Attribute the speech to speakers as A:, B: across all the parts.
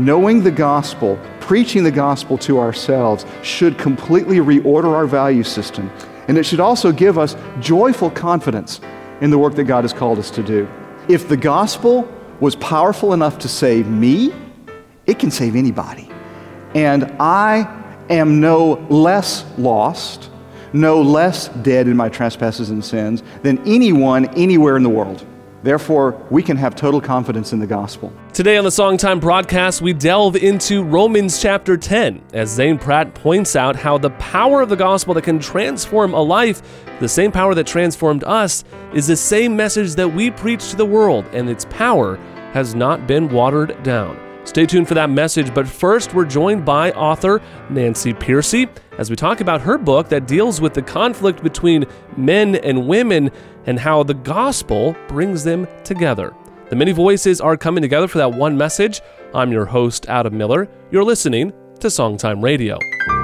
A: knowing the gospel, preaching the gospel to ourselves should completely reorder our value system. And it should also give us joyful confidence in the work that God has called us to do. If the gospel was powerful enough to save me, it can save anybody. And I am no less lost, no less dead in my trespasses and sins than anyone anywhere in the world. Therefore, we can have total confidence in the gospel.
B: Today on the Songtime broadcast, we delve into Romans chapter 10 as Zane Pratt points out how the power of the gospel that can transform a life, the same power that transformed us, is the same message that we preach to the world, and its power has not been watered down. Stay tuned for that message, but first we're joined by author Nancy Pearcey as we talk about her book that deals with the conflict between men and women and how the gospel brings them together. The many voices are coming together for that one message. I'm your host, Adam Miller. You're listening to Songtime Radio.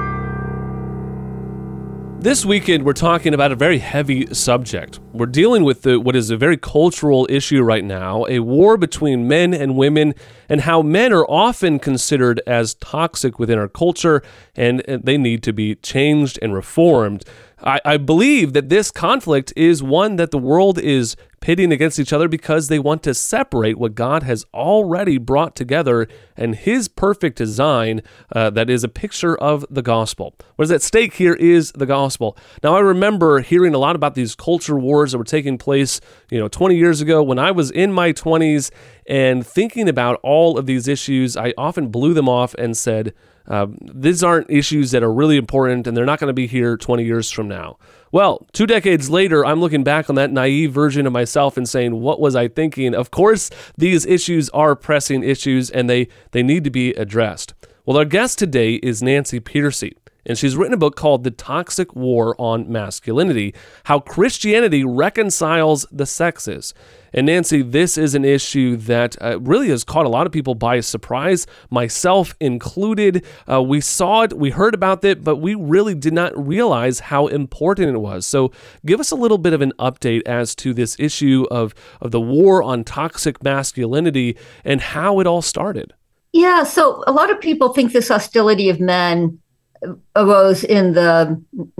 B: This weekend, we're talking about a very heavy subject. We're dealing with what is a very cultural issue right now, a war between men and women, and how men are often considered as toxic within our culture, and they need to be changed and reformed. I believe that this conflict is one that the world is pitting against each other because they want to separate what God has already brought together and His perfect design that is a picture of the gospel. What is at stake here is the gospel. Now, I remember hearing a lot about these culture wars that were taking place, 20 years ago when I was in my 20s, and thinking about all of these issues, I often blew them off and said, these aren't issues that are really important, and they're not going to be here 20 years from now. Well, 2 decades later, I'm looking back on that naive version of myself and saying, what was I thinking? Of course, these issues are pressing issues, and they need to be addressed. Well, our guest today is Nancy Pearcey, and she's written a book called The Toxic War on Masculinity, How Christianity Reconciles the Sexes. And Nancy, this is an issue that really has caught a lot of people by surprise, myself included. We saw it, we heard about it, but we really did not realize how important it was. So give us a little bit of an update as to this issue of the war on toxic masculinity and how it all started.
C: Yeah, so a lot of people think this hostility of men arose in the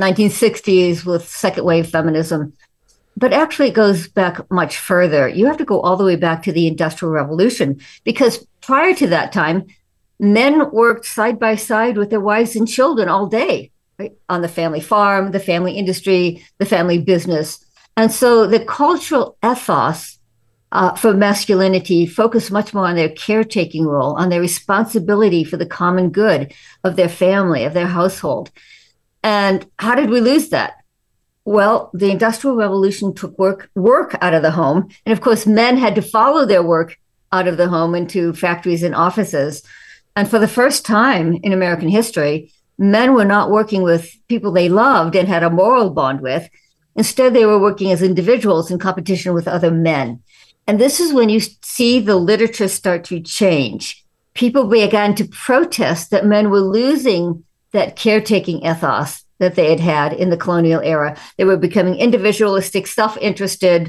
C: 1960s with second wave feminism. But actually, it goes back much further. You have to go all the way back to the Industrial Revolution, because prior to that time, men worked side by side with their wives and children all day, right? On the family farm, the family industry, the family business. And so the cultural ethos for masculinity focused much more on their caretaking role, on their responsibility for the common good of their family, of their household. And how did we lose that? Well, the Industrial Revolution took work out of the home. And of course, men had to follow their work out of the home into factories and offices. And for the first time in American history, men were not working with people they loved and had a moral bond with. Instead, they were working as individuals in competition with other men. And this is when you see the literature start to change. People began to protest that men were losing that caretaking ethos that they had in the colonial era. They were becoming individualistic, self-interested,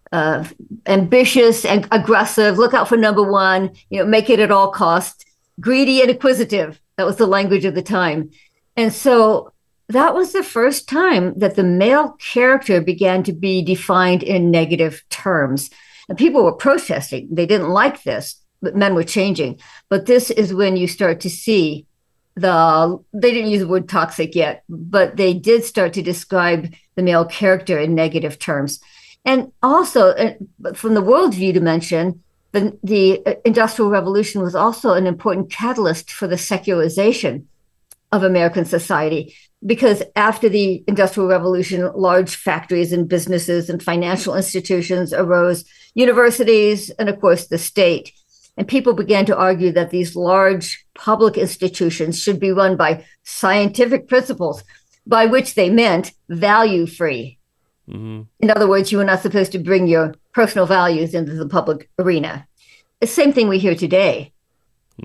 C: ambitious and aggressive, look out for number one, make it at all costs, greedy and acquisitive. That was the language of the time. And so that was the first time that the male character began to be defined in negative terms. And people were protesting. They didn't like this, but men were changing. But this is when you start to see they didn't use the word toxic yet, but they did start to describe the male character in negative terms. And also, from the worldview dimension, the Industrial Revolution was also an important catalyst for the secularization of American society, because after the Industrial Revolution, large factories and businesses and financial institutions arose, universities, and of course the state. And people began to argue that these large public institutions should be run by scientific principles, by which they meant value-free. Mm-hmm. In other words, you were not supposed to bring your personal values into the public arena. The same thing we hear today.
B: Mm-hmm.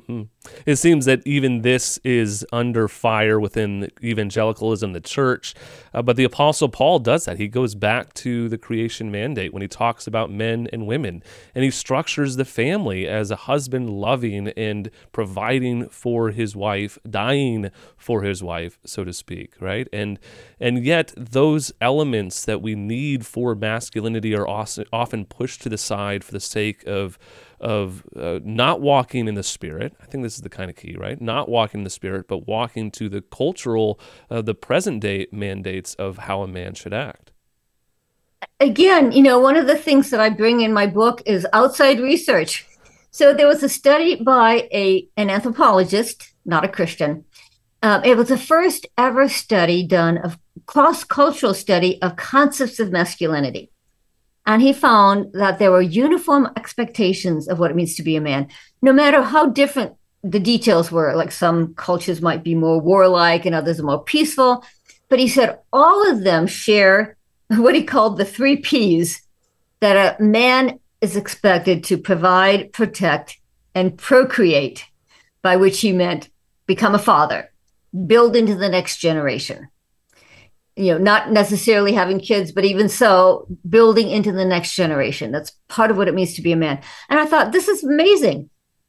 B: It seems that even this is under fire within evangelicalism, the church. But the Apostle Paul does that. He goes back to the creation mandate when he talks about men and women, and he structures the family as a husband loving and providing for his wife, dying for his wife, so to speak, right? And yet those elements that we need for masculinity are often pushed to the side for the sake of not walking in the Spirit. I think this is the kind of key, right? Not walking in the Spirit, but walking to the cultural, the present day mandates of how a man should act.
C: Again, one of the things that I bring in my book is outside research. So there was a study by an anthropologist, not a Christian. It was the first ever study done of cross-cultural study of concepts of masculinity. And he found that there were uniform expectations of what it means to be a man, no matter how different the details were. Like some cultures might be more warlike and others are more peaceful. But he said all of them share what he called the 3 Ps, that a man is expected to provide, protect, and procreate, by which he meant become a father, build into the next generation. Not necessarily having kids, but even so, building into the next generation. That's part of what it means to be a man. And I thought, this is amazing.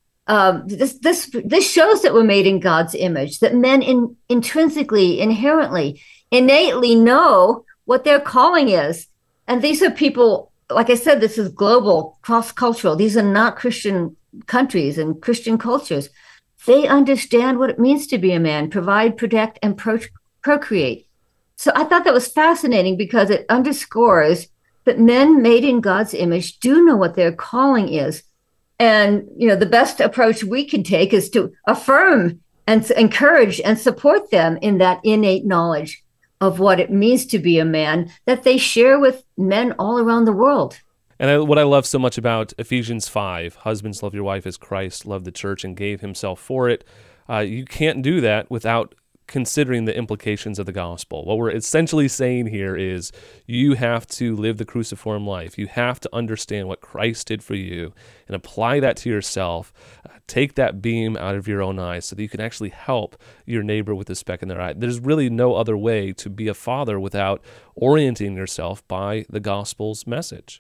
C: This shows that we're made in God's image, that men intrinsically, inherently, innately know what their calling is. And these are people, like I said, this is global, cross-cultural. These are not Christian countries and Christian cultures. They understand what it means to be a man, provide, protect, and procreate. So I thought that was fascinating because it underscores that men made in God's image do know what their calling is. And, the best approach we can take is to affirm and encourage and support them in that innate knowledge of what it means to be a man that they share with men all around the world.
B: And what I love so much about Ephesians 5, husbands, love your wife as Christ loved the church and gave himself for it. You can't do that without considering the implications of the gospel. What we're essentially saying here is you have to live the cruciform life. You have to understand what Christ did for you and apply that to yourself. Take that beam out of your own eye so that you can actually help your neighbor with the speck in their eye. There's really no other way to be a father without orienting yourself by the gospel's message.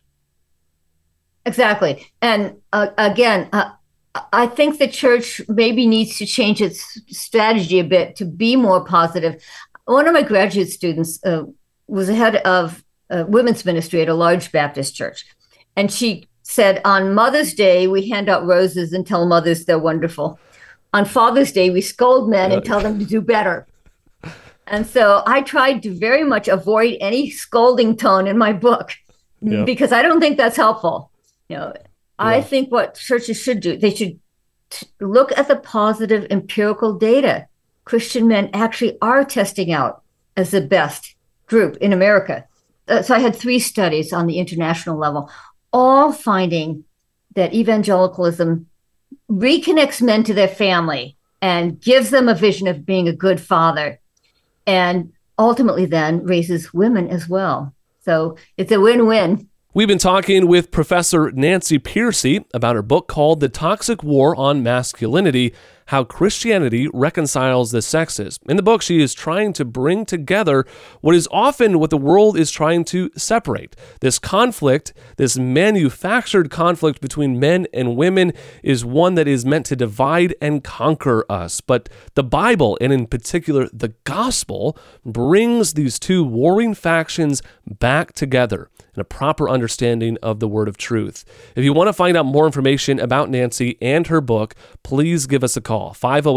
C: Exactly. And again, I think the church maybe needs to change its strategy a bit to be more positive. One of my graduate students was the head of women's ministry at a large Baptist church. And she said, on Mother's Day, we hand out roses and tell mothers they're wonderful. On Father's Day, we scold men and tell them to do better. And so I tried to very much avoid any scolding tone in my book because I don't think that's helpful. I think what churches should do, they should look at the positive empirical data Christian men actually are testing out as the best group in America. So I had 3 studies on the international level, all finding that evangelicalism reconnects men to their family and gives them a vision of being a good father, and ultimately then raises women as well. So it's a win-win.
B: We've been talking with Professor Nancy Pearcey about her book called The Toxic War on Masculinity, How Christianity Reconciles the Sexes. In the book, she is trying to bring together what is often what the world is trying to separate. This conflict, this manufactured conflict between men and women, is one that is meant to divide and conquer us. But the Bible, and in particular the gospel, brings these 2 warring factions back together in a proper understanding of the word of truth. If you want to find out more information about Nancy and her book, please give us a call,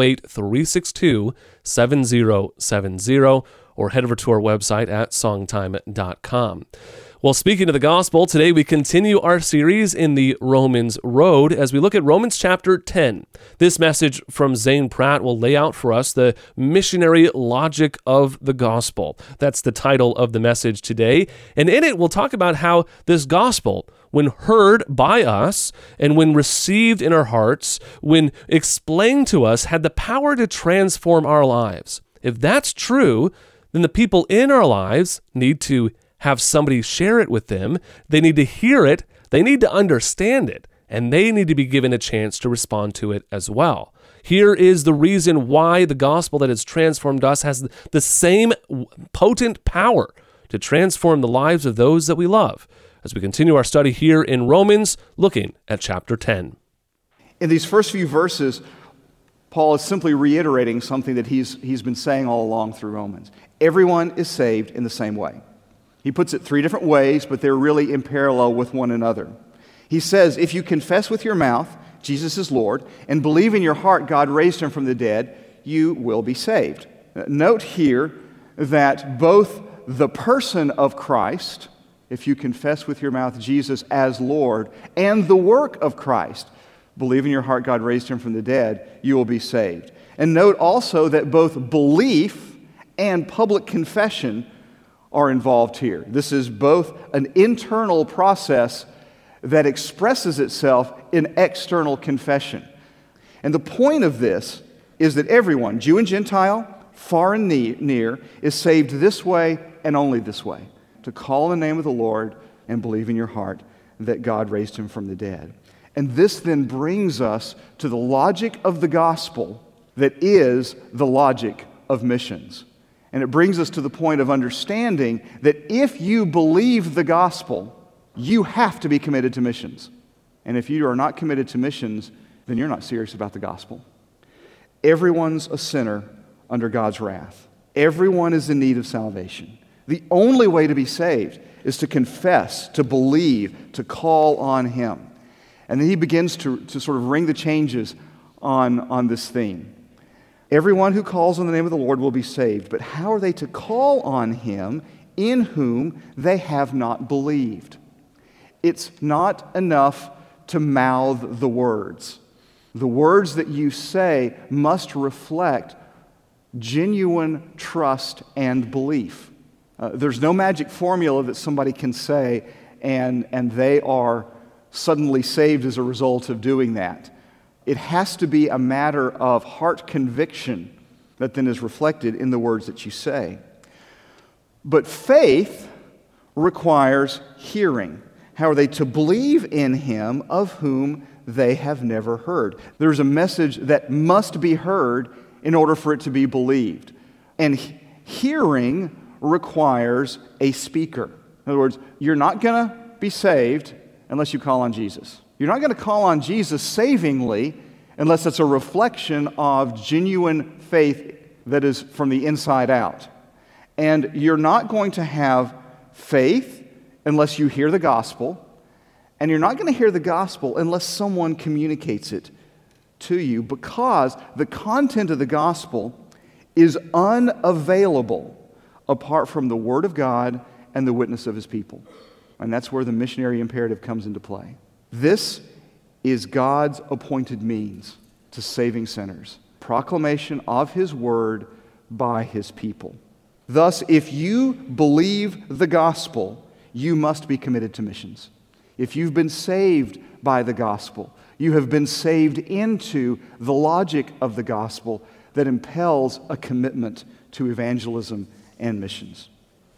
B: 508-362-7070, or head over to our website at songtime.com. Well, speaking of the gospel, today we continue our series in the Romans Road as we look at Romans chapter 10. This message from Zane Pratt will lay out for us the missionary logic of the gospel. That's the title of the message today. And in it, we'll talk about how this gospel, when heard by us and when received in our hearts, when explained to us, had the power to transform our lives. If that's true, then the people in our lives need to have somebody share it with them. They need to hear it. They need to understand it. and they need to be given a chance to respond to it as well. Here is the reason why the gospel that has transformed us has the same potent power to transform the lives of those that we love, as we continue our study here in Romans, looking at chapter 10.
A: In these first few verses, Paul is simply reiterating something that he's been saying all along through Romans. Everyone is saved in the same way. He puts it three different ways, but they're really in parallel with one another. He says, if you confess with your mouth Jesus is Lord and believe in your heart God raised him from the dead, you will be saved. Note here that both the person of Christ, if you confess with your mouth Jesus as Lord, and the work of Christ, believe in your heart God raised him from the dead, you will be saved. And note also that both belief and public confession are involved here. This is both an internal process that expresses itself in external confession. And the point of this is that everyone, Jew and Gentile, far and near, is saved this way and only this way, to call on the name of the Lord and believe in your heart that God raised him from the dead. And this then brings us to the logic of the gospel that is the logic of missions. And it brings us to the point of understanding that if you believe the gospel, you have to be committed to missions. And if you are not committed to missions, then you're not serious about the gospel. Everyone's a sinner under God's wrath. Everyone is in need of salvation. The only way to be saved is to confess, to believe, to call on him. And then he begins to sort of ring the changes on this theme. Everyone who calls on the name of the Lord will be saved. But how are they to call on him in whom they have not believed? It's not enough to mouth the words. The words that you say must reflect genuine trust and belief. There's no magic formula that somebody can say and they are suddenly saved as a result of doing that. It has to be a matter of heart conviction that then is reflected in the words that you say. But faith requires hearing. How are they to believe in him of whom they have never heard? There's a message that must be heard in order for it to be believed. And hearing requires a speaker. In other words, you're not going to be saved unless you call on Jesus. You're not going to call on Jesus savingly unless it's a reflection of genuine faith that is from the inside out. And you're not going to have faith unless you hear the gospel, and you're not going to hear the gospel unless someone communicates it to you, because the content of the gospel is unavailable apart from the Word of God and the witness of his people. And that's where the missionary imperative comes into play. This is God's appointed means to saving sinners. Proclamation of his word by his people. Thus, if you believe the gospel, you must be committed to missions. If you've been saved by the gospel, you have been saved into the logic of the gospel that impels a commitment to evangelism and missions.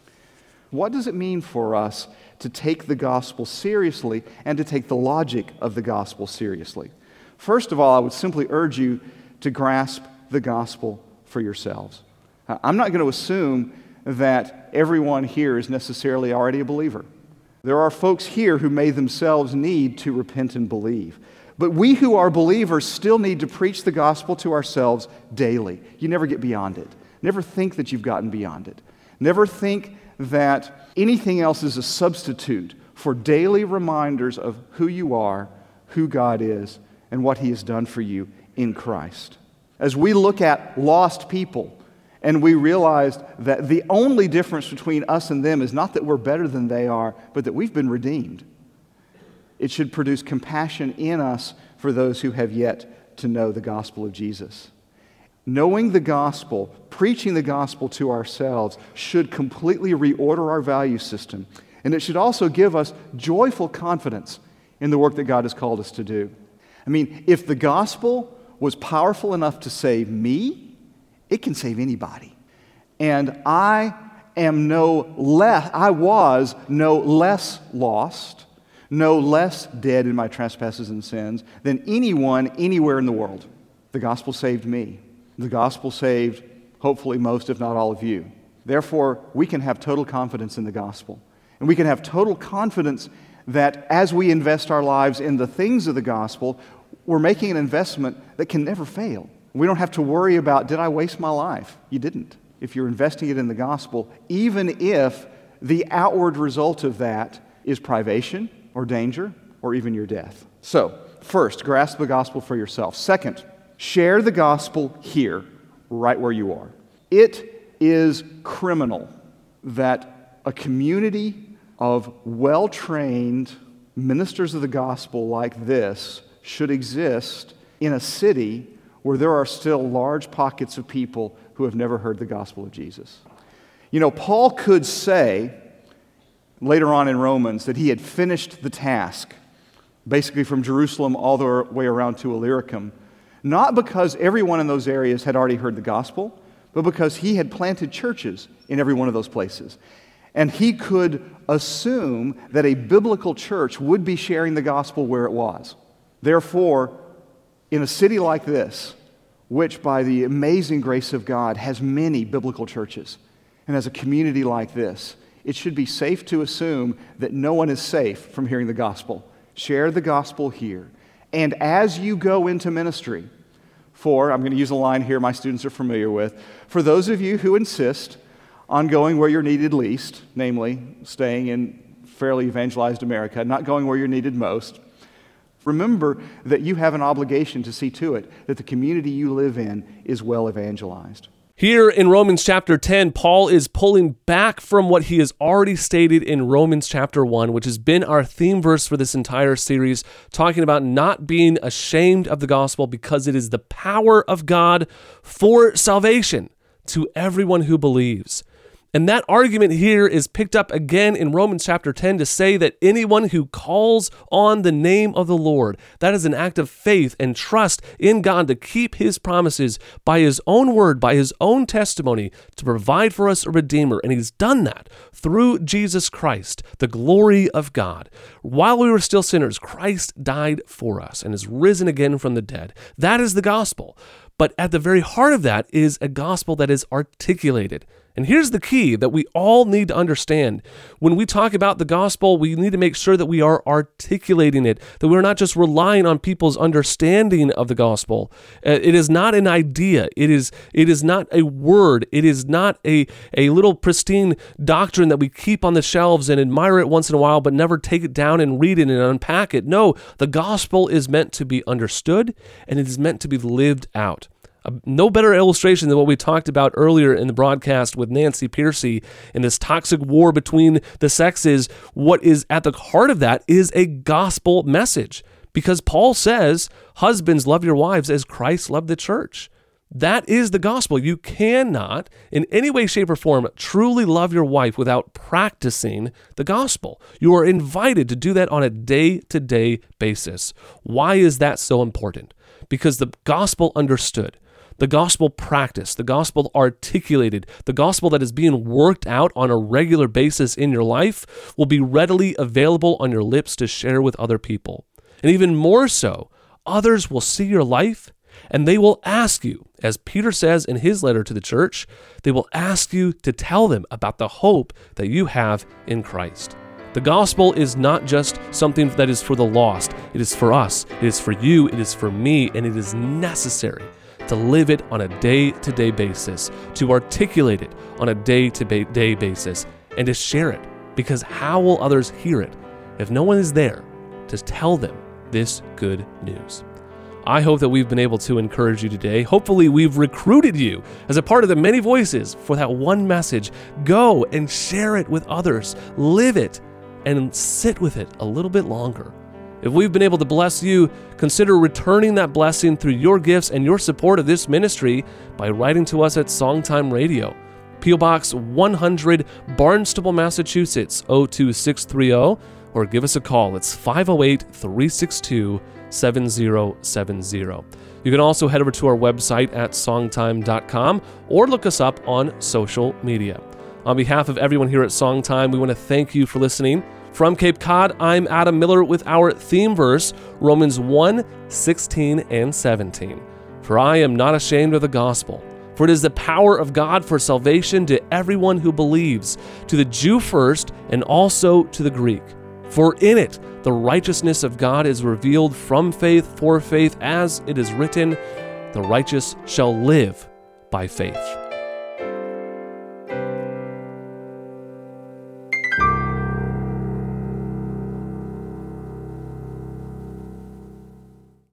A: What does it mean for us to take the gospel seriously and to take the logic of the gospel seriously? First of all, I would simply urge you to grasp the gospel for yourselves. I'm not going to assume that everyone here is necessarily already a believer. There are folks here who may themselves need to repent and believe. But we who are believers still need to preach the gospel to ourselves daily. You never get beyond it. Never think that you've gotten beyond it. Never think that anything else is a substitute for daily reminders of who you are, who God is, and what he has done for you in Christ. As we look at lost people, and we realize that the only difference between us and them is not that we're better than they are, but that we've been redeemed. It should produce compassion in us for those who have yet to know the gospel of Jesus. Knowing the gospel, preaching the gospel to ourselves should completely reorder our value system. And it should also give us joyful confidence in the work that God has called us to do. I mean, if the gospel was powerful enough to save me, it can save anybody. And I was no less lost, no less dead in my trespasses and sins than anyone anywhere in the world. The gospel saved me. The gospel saved, hopefully, most, if not all of you. Therefore, we can have total confidence in the gospel. And we can have total confidence that as we invest our lives in the things of the gospel, we're making an investment that can never fail. We don't have to worry about, did I waste my life? You didn't. If you're investing it in the gospel, even if the outward result of that is privation or danger or even your death. So, first, grasp the gospel for yourself. Second, share the gospel here, right where you are. It is criminal that a community of well-trained ministers of the gospel like this should exist in a city where there are still large pockets of people who have never heard the gospel of Jesus. You know, Paul could say later on in Romans that he had finished the task, basically from Jerusalem all the way around to Illyricum, not because everyone in those areas had already heard the gospel, but because he had planted churches in every one of those places. And he could assume that a biblical church would be sharing the gospel where it was. Therefore, in a city like this, which by the amazing grace of God has many biblical churches, and as a community like this, it should be safe to assume that no one is safe from hearing the gospel. Share the gospel here. And as you go into ministry, I'm going to use a line here my students are familiar with, for those of you who insist on going where you're needed least, namely staying in fairly evangelized America, not going where you're needed most, remember that you have an obligation to see to it that the community you live in is well evangelized.
B: Here in Romans chapter 10, Paul is pulling back from what he has already stated in Romans chapter 1, which has been our theme verse for this entire series, talking about not being ashamed of the gospel because it is the power of God for salvation to everyone who believes. And that argument here is picked up again in Romans chapter 10 to say that anyone who calls on the name of the Lord, that is an act of faith and trust in God to keep his promises by his own word, by his own testimony, to provide for us a Redeemer. And he's done that through Jesus Christ, the glory of God. While we were still sinners, Christ died for us and is risen again from the dead. That is the gospel. But at the very heart of that is a gospel that is articulated. And here's the key that we all need to understand. When we talk about the gospel, we need to make sure that we are articulating it, that we're not just relying on people's understanding of the gospel. It is not an idea. It is not a word. It is not a little pristine doctrine that we keep on the shelves and admire it once in a while, but never take it down and read it and unpack it. No, the gospel is meant to be understood, and it is meant to be lived out. No better illustration than what we talked about earlier in the broadcast with Nancy Piercy in this toxic war between the sexes. What is at the heart of that is a gospel message, because Paul says, husbands, love your wives as Christ loved the church. That is the gospel. You cannot, in any way, shape, or form, truly love your wife without practicing the gospel. You are invited to do that on a day-to-day basis. Why is that so important? Because the gospel understood, the gospel practiced, the gospel articulated, the gospel that is being worked out on a regular basis in your life will be readily available on your lips to share with other people. And even more so, others will see your life and they will ask you, as Peter says in his letter to the church, they will ask you to tell them about the hope that you have in Christ. The gospel is not just something that is for the lost. It is for us. It is for you. It is for me. And it is necessary to live it on a day-to-day basis, to articulate it on a day-to-day basis, and to share it. Because how will others hear it if no one is there to tell them this good news? I hope that we've been able to encourage you today. Hopefully we've recruited you as a part of the many voices for that one message. Go and share it with others. Live it and sit with it a little bit longer. If we've been able to bless you, consider returning that blessing through your gifts and your support of this ministry by writing to us at Songtime Radio, P.O. Box 100, Barnstable, Massachusetts, 02630, or give us a call. It's 508-362-7070. You can also head over to our website at songtime.com or look us up on social media. On behalf of everyone here at Songtime, we want to thank you for listening. From Cape Cod, I'm Adam Miller with our theme verse, Romans 1:16 and 17. For I am not ashamed of the gospel, for it is the power of God for salvation to everyone who believes, to the Jew first and also to the Greek. For in it the righteousness of God is revealed from faith for faith, as it is written, the righteous shall live by faith.